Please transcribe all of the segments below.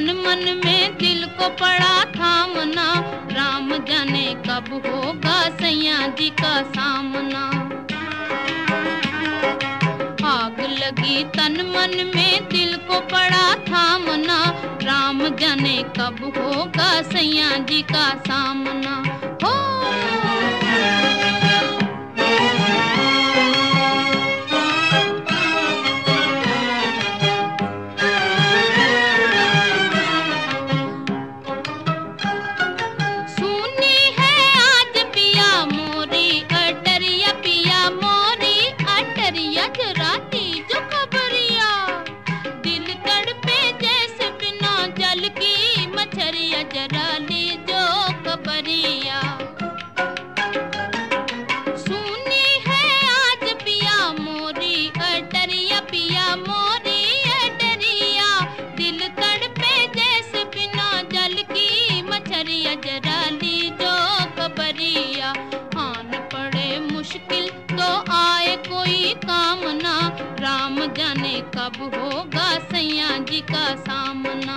तन मन में दिल को पड़ा थामना, राम जाने कब होगा सैया जी का सामना। आग लगी तन मन में दिल को पड़ा थामना, राम जाने कब होगा सैया जी का सामना। हो जरा लीजो खबरिया, सुनी है आज पिया मोरी अटरिया, पिया मोरी अटरिया, दिल तड़पे जैसे बिना जल की मछरिया, जरा लीजो खबरिया। आन पड़े मुश्किल तो आए कोई काम ना, राम जाने कब होगा सैया जी का सामना।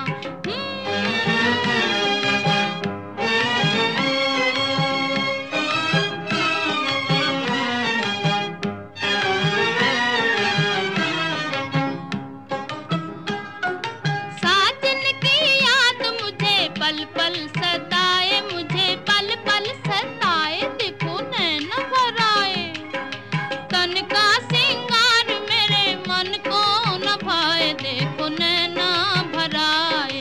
पल पल सताए मुझे, पल पल सताए, देखो नैन भराए, तन का सिंगार मेरे मन को न भाए, देखो नैना भराए।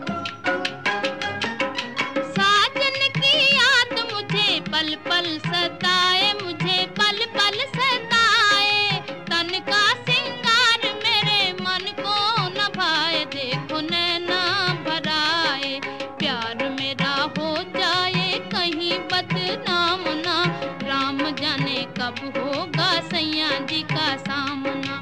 साजन की याद मुझे पल पल सताए, मुझे पल पल सताए, तन का सिंगार मेरे मन को न भाए, देखो नैना भराए। प्यार मेरा हो जाए कहीं बदनाम ना, राम जाने कब होगा सैया जी का सामना।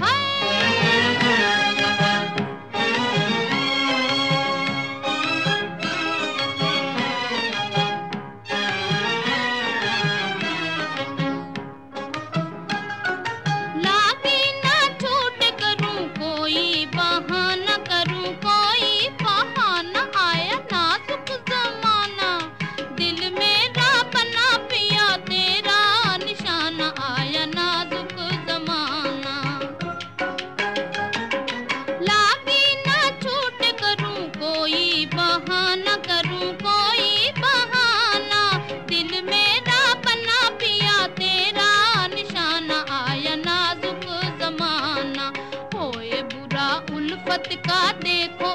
लागी ना छूट करूं कोई बहाना, करूं कोई बहाना, आया नाजुक ज़माना, दिल मेरा बना पिया तेरा निशाना, आया नाजुक ज़माना। लागी ना छूट करूं कोई बहाना, करूं कोई बहाना, दिल मेरा बना पिया तेरा निशाना, आया नाजुक ज़माना। होए बुरा उल्फत का देखो